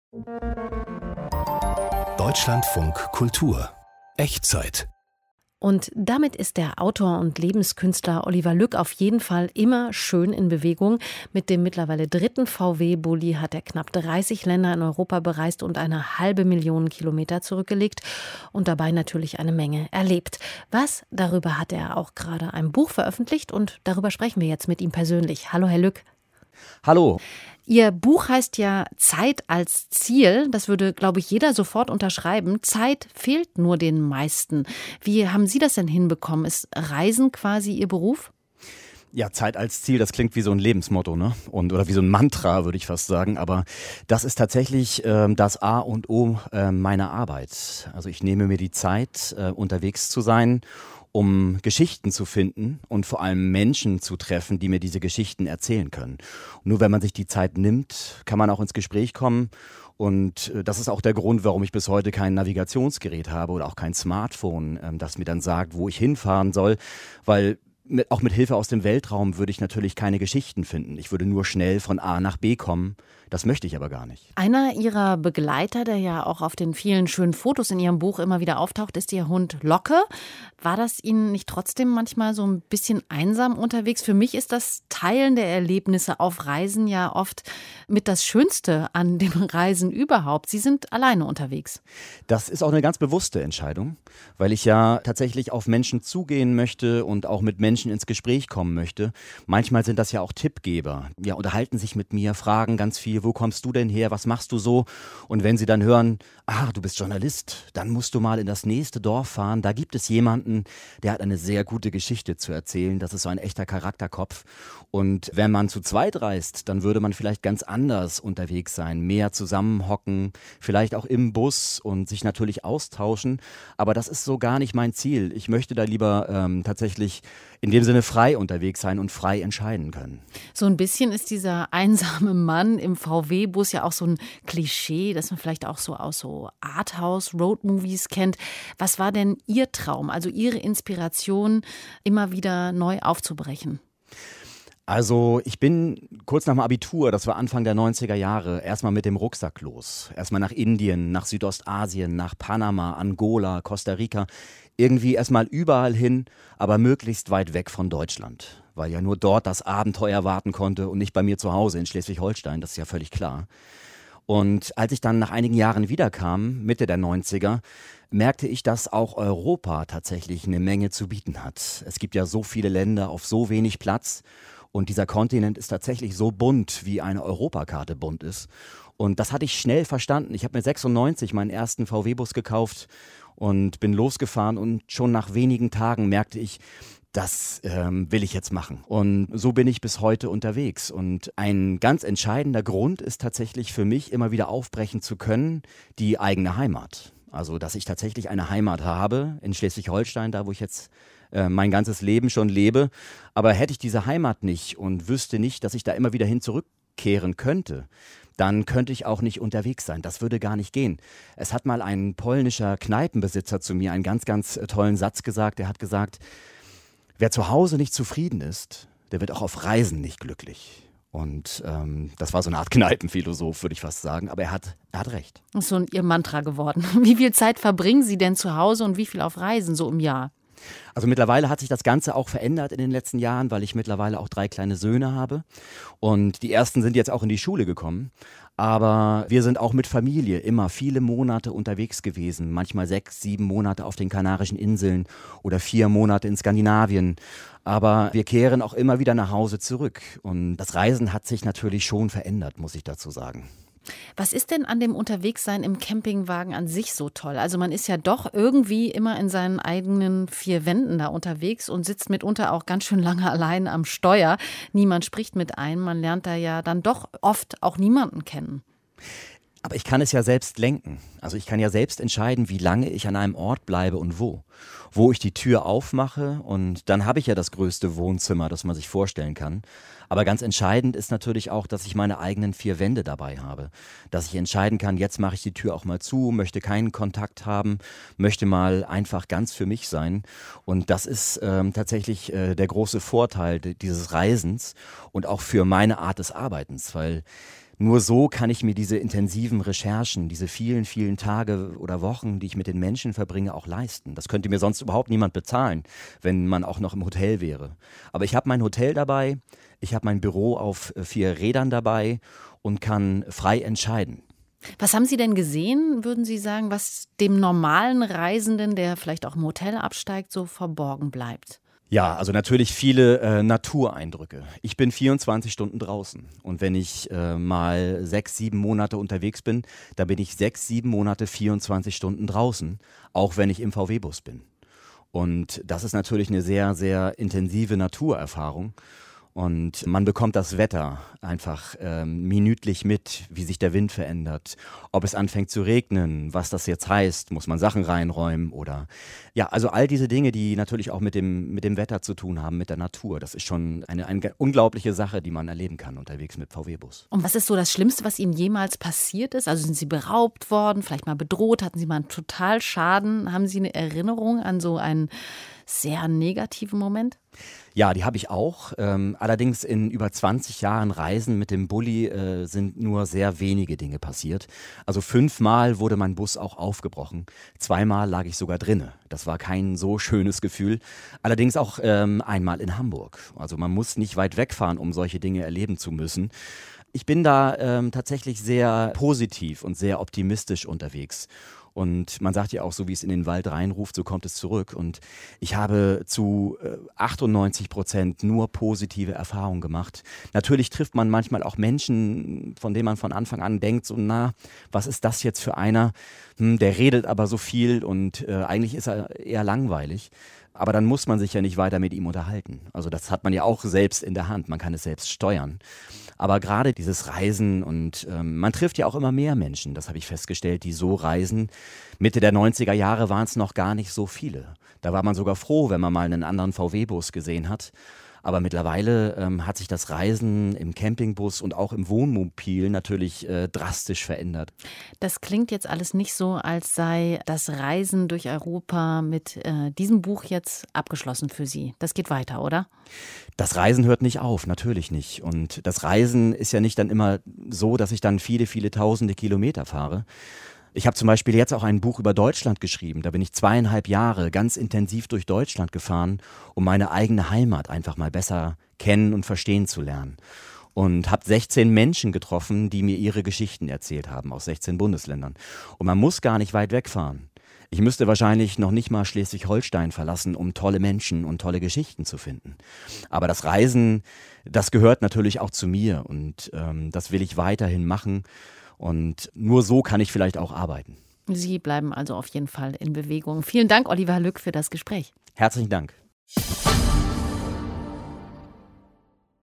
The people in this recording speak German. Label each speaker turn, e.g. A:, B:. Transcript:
A: Deutschlandfunk Kultur. Echtzeit.
B: Und damit ist der Autor und Lebenskünstler Oliver Lück auf jeden Fall immer schön in Bewegung. Mit dem mittlerweile 3. VW-Bulli hat er knapp 30 Länder in Europa bereist und 500.000 Kilometer zurückgelegt und dabei natürlich eine Menge erlebt. Darüber hat er auch gerade ein Buch veröffentlicht und darüber sprechen wir jetzt mit ihm persönlich. Hallo, Herr Lück.
C: Hallo.
B: Ihr Buch heißt ja Zeit als Ziel. Das würde, glaube ich, jeder sofort unterschreiben. Zeit fehlt nur den meisten. Wie haben Sie das denn hinbekommen? Ist Reisen quasi Ihr Beruf?
C: Ja, Zeit als Ziel, das klingt wie so ein Lebensmotto, ne? Oder wie so ein Mantra, würde ich fast sagen. Aber das ist tatsächlich das A und O meiner Arbeit. Also ich nehme mir die Zeit, unterwegs zu sein, um Geschichten zu finden und vor allem Menschen zu treffen, die mir diese Geschichten erzählen können. Und nur wenn man sich die Zeit nimmt, kann man auch ins Gespräch kommen. Und das ist auch der Grund, warum ich bis heute kein Navigationsgerät habe oder auch kein Smartphone, das mir dann sagt, wo ich hinfahren soll, weil auch mit Hilfe aus dem Weltraum würde ich natürlich keine Geschichten finden. Ich würde nur schnell von A nach B kommen. Das möchte ich aber gar nicht.
B: Einer Ihrer Begleiter, der ja auch auf den vielen schönen Fotos in Ihrem Buch immer wieder auftaucht, ist Ihr Hund Locke. War das Ihnen nicht trotzdem manchmal so ein bisschen einsam unterwegs? Für mich ist das Teilen der Erlebnisse auf Reisen ja oft mit das Schönste an dem Reisen überhaupt. Sie sind alleine unterwegs.
C: Das ist auch eine ganz bewusste Entscheidung, weil ich ja tatsächlich auf Menschen zugehen möchte und auch mit Menschen ins Gespräch kommen möchte. Manchmal sind das ja auch Tippgeber. Ja, unterhalten sich mit mir, fragen ganz viel, wo kommst du denn her, was machst du so? Und wenn sie dann hören, du bist Journalist, dann musst du mal in das nächste Dorf fahren. Da gibt es jemanden, der hat eine sehr gute Geschichte zu erzählen. Das ist so ein echter Charakterkopf. Und wenn man zu zweit reist, dann würde man vielleicht ganz anders unterwegs sein, mehr zusammenhocken, vielleicht auch im Bus und sich natürlich austauschen. Aber das ist so gar nicht mein Ziel. Ich möchte da lieber tatsächlich in dem Sinne frei unterwegs sein und frei entscheiden können.
B: So ein bisschen ist dieser einsame Mann im VW-Bus ja auch so ein Klischee, das man vielleicht auch so aus so Arthouse-Road-Movies kennt. Was war denn Ihr Traum, also Ihre Inspiration, immer wieder neu aufzubrechen?
C: Also ich bin kurz nach dem Abitur, das war Anfang der 90er Jahre, erstmal mit dem Rucksack los. Erstmal nach Indien, nach Südostasien, nach Panama, Angola, Costa Rica. Irgendwie erstmal überall hin, aber möglichst weit weg von Deutschland. Weil ja nur dort das Abenteuer warten konnte und nicht bei mir zu Hause in Schleswig-Holstein, das ist ja völlig klar. Und als ich dann nach einigen Jahren wiederkam, Mitte der 90er, merkte ich, dass auch Europa tatsächlich eine Menge zu bieten hat. Es gibt ja so viele Länder auf so wenig Platz. Und dieser Kontinent ist tatsächlich so bunt, wie eine Europakarte bunt ist. Und das hatte ich schnell verstanden. Ich habe mir 96 meinen ersten VW-Bus gekauft und bin losgefahren. Und schon nach wenigen Tagen merkte ich, das will ich jetzt machen. Und so bin ich bis heute unterwegs. Und ein ganz entscheidender Grund ist tatsächlich für mich, immer wieder aufbrechen zu können, die eigene Heimat. Also, dass ich tatsächlich eine Heimat habe in Schleswig-Holstein, da wo ich jetzt mein ganzes Leben schon lebe. Aber hätte ich diese Heimat nicht und wüsste nicht, dass ich da immer wieder hin zurückkehren könnte, dann könnte ich auch nicht unterwegs sein. Das würde gar nicht gehen. Es hat mal ein polnischer Kneipenbesitzer zu mir einen ganz, ganz tollen Satz gesagt. Er hat gesagt, wer zu Hause nicht zufrieden ist, der wird auch auf Reisen nicht glücklich. Und das war so eine Art Kneipenphilosoph, würde ich fast sagen. Aber er hat recht.
B: Das ist so Ihr Mantra geworden. Wie viel Zeit verbringen Sie denn zu Hause und wie viel auf Reisen so im Jahr?
C: Also mittlerweile hat sich das Ganze auch verändert in den letzten Jahren, weil ich mittlerweile auch 3 kleine Söhne habe. Und die ersten sind jetzt auch in die Schule gekommen. Aber wir sind auch mit Familie immer viele Monate unterwegs gewesen. Manchmal 6, 7 Monate auf den Kanarischen Inseln oder 4 Monate in Skandinavien. Aber wir kehren auch immer wieder nach Hause zurück. Und das Reisen hat sich natürlich schon verändert, muss ich dazu sagen.
B: Was ist denn an dem Unterwegssein im Campingwagen an sich so toll? Also man ist ja doch irgendwie immer in seinen eigenen 4 Wänden da unterwegs und sitzt mitunter auch ganz schön lange allein am Steuer. Niemand spricht mit einem, man lernt da ja dann doch oft auch niemanden kennen.
C: Aber ich kann es ja selbst lenken. Also ich kann ja selbst entscheiden, wie lange ich an einem Ort bleibe und wo. Wo ich die Tür aufmache und dann habe ich ja das größte Wohnzimmer, das man sich vorstellen kann. Aber ganz entscheidend ist natürlich auch, dass ich meine eigenen 4 Wände dabei habe. Dass ich entscheiden kann, jetzt mache ich die Tür auch mal zu, möchte keinen Kontakt haben, möchte mal einfach ganz für mich sein. Und das ist tatsächlich der große Vorteil dieses Reisens und auch für meine Art des Arbeitens, weil Nur so kann ich mir diese intensiven Recherchen, diese vielen, vielen Tage oder Wochen, die ich mit den Menschen verbringe, auch leisten. Das könnte mir sonst überhaupt niemand bezahlen, wenn man auch noch im Hotel wäre. Aber ich habe mein Hotel dabei, ich habe mein Büro auf 4 Rädern dabei und kann frei entscheiden.
B: Was haben Sie denn gesehen, würden Sie sagen, was dem normalen Reisenden, der vielleicht auch im Hotel absteigt, so verborgen bleibt?
C: Ja, also natürlich viele Natureindrücke. Ich bin 24 Stunden draußen und wenn ich mal 6, 7 Monate unterwegs bin, dann bin ich 6, 7 Monate 24 Stunden draußen, auch wenn ich im VW-Bus bin. Und das ist natürlich eine sehr, sehr intensive Naturerfahrung. Und man bekommt das Wetter einfach minütlich mit, wie sich der Wind verändert, ob es anfängt zu regnen, was das jetzt heißt, muss man Sachen reinräumen oder ja, also all diese Dinge, die natürlich auch mit dem Wetter zu tun haben, mit der Natur. Das ist schon eine unglaubliche Sache, die man erleben kann unterwegs mit VW-Bus.
B: Und was ist so das Schlimmste, was Ihnen jemals passiert ist? Also sind Sie beraubt worden, vielleicht mal bedroht, hatten Sie mal einen Totalschaden? Haben Sie eine Erinnerung an so einen sehr negativen Moment?
C: Ja, die habe ich auch. Allerdings in über 20 Jahren Reisen mit dem Bulli sind nur sehr wenige Dinge passiert. Also 5-mal wurde mein Bus auch aufgebrochen. 2-mal lag ich sogar drinne. Das war kein so schönes Gefühl. Allerdings auch einmal in Hamburg. Also man muss nicht weit wegfahren, um solche Dinge erleben zu müssen. Ich bin da tatsächlich sehr positiv und sehr optimistisch unterwegs. Und man sagt ja auch, so wie es in den Wald reinruft, so kommt es zurück. Und ich habe zu 98% nur positive Erfahrungen gemacht. Natürlich trifft man manchmal auch Menschen, von denen man von Anfang an denkt, so na, was ist das jetzt für einer? Der redet aber so viel und eigentlich ist er eher langweilig. Aber dann muss man sich ja nicht weiter mit ihm unterhalten. Also das hat man ja auch selbst in der Hand, man kann es selbst steuern. Aber gerade dieses Reisen und man trifft ja auch immer mehr Menschen, das habe ich festgestellt, die so reisen. Mitte der 90er Jahre waren es noch gar nicht so viele. Da war man sogar froh, wenn man mal einen anderen VW-Bus gesehen hat. Aber mittlerweile hat sich das Reisen im Campingbus und auch im Wohnmobil natürlich drastisch verändert.
B: Das klingt jetzt alles nicht so, als sei das Reisen durch Europa mit diesem Buch jetzt abgeschlossen für Sie. Das geht weiter, oder?
C: Das Reisen hört nicht auf, natürlich nicht. Und das Reisen ist ja nicht dann immer so, dass ich dann viele, viele tausende Kilometer fahre. Ich habe zum Beispiel jetzt auch ein Buch über Deutschland geschrieben. Da bin ich 2,5 Jahre ganz intensiv durch Deutschland gefahren, um meine eigene Heimat einfach mal besser kennen und verstehen zu lernen. Und habe 16 Menschen getroffen, die mir ihre Geschichten erzählt haben aus 16 Bundesländern. Und man muss gar nicht weit wegfahren. Ich müsste wahrscheinlich noch nicht mal Schleswig-Holstein verlassen, um tolle Menschen und tolle Geschichten zu finden. Aber das Reisen, das gehört natürlich auch zu mir und das will ich weiterhin machen. Und nur so kann ich vielleicht auch arbeiten.
B: Sie bleiben also auf jeden Fall in Bewegung. Vielen Dank, Oliver Lück, für das Gespräch.
C: Herzlichen Dank.